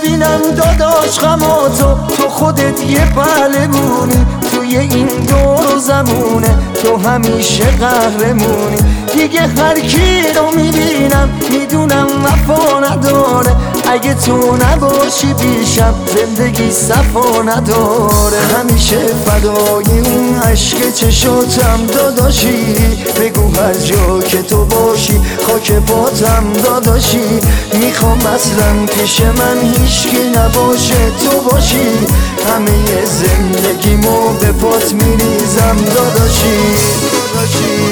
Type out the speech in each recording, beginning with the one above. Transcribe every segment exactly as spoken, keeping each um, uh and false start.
ببینم داداش غماتو، تو خودت یه پهلوونی توی این دور و زمونه، تو همیشه قهرمونی. دیگه هر کی رو میبینم میدونم وفا نداره، اگه تو نباشی پیشم زندگی صفا نداره. همیشه فدای اون عشق چشاتم داداشی، بگو هر جا که تو باشی خاک پاتم داداشی. میخوام اصلا پیش من هیچکی نباشه تو باشی، همه زندگیمو به پات میریزم داداشی داداشی.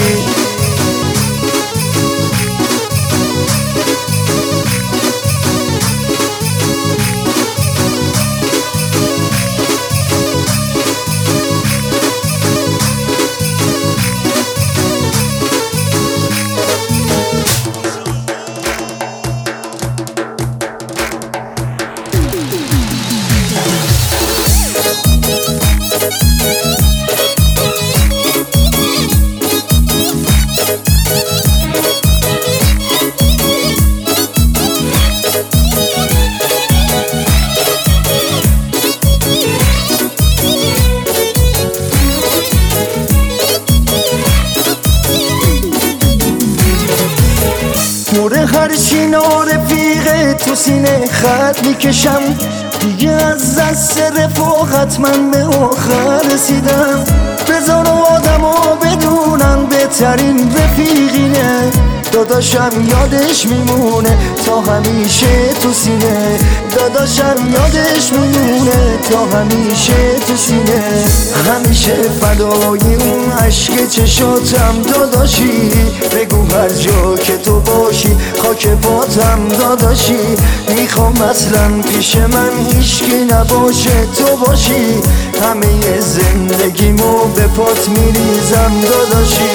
موره هر چینا رفیقه تو سینه خط میکشم، دیگه از دست رفاقت من به آخر رسیدم. بذار آدمو بدونن بهترین رفیقینه، داداشم یادش میمونه تا همیشه تو سینه، داداشم یادش میمونه تا همیشه تو سینه. همیشه فدای اون عشق چشاتم داداشی، بگو هر جا که تو باشی خاک پاتم داداشی. میخوام اصلا پیش من هیچکی نباشه تو باشی، همه زندگیمو به پات میریزم داداشی.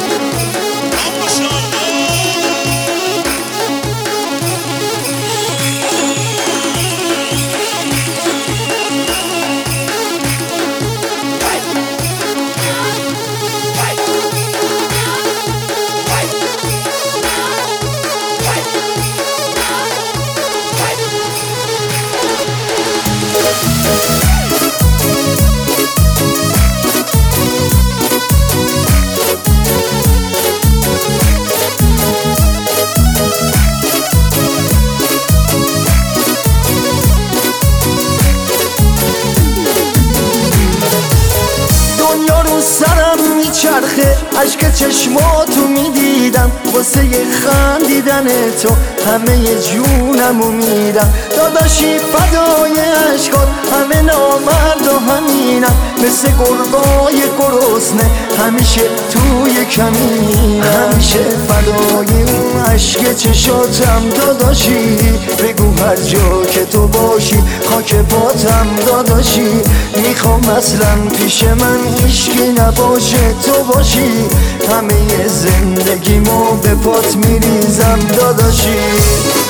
دنیا رو سرم میچرخه، عشق چشماتو میدیدم، واسه خندیدن تو همه جونمو میدم داداشی. فدای عشقات همه نامرد و همینم، مثل گربای گرسنه همیشه توی کمین. همیشه فدای اون عشق چشاتم داداشی، بگو هر جا که تو باشی خاک پاتم داداشی. میخوام اصلا پیش من هیچکی نباشه تو باشی، همه زندگیمو به پات میریزم داداشی.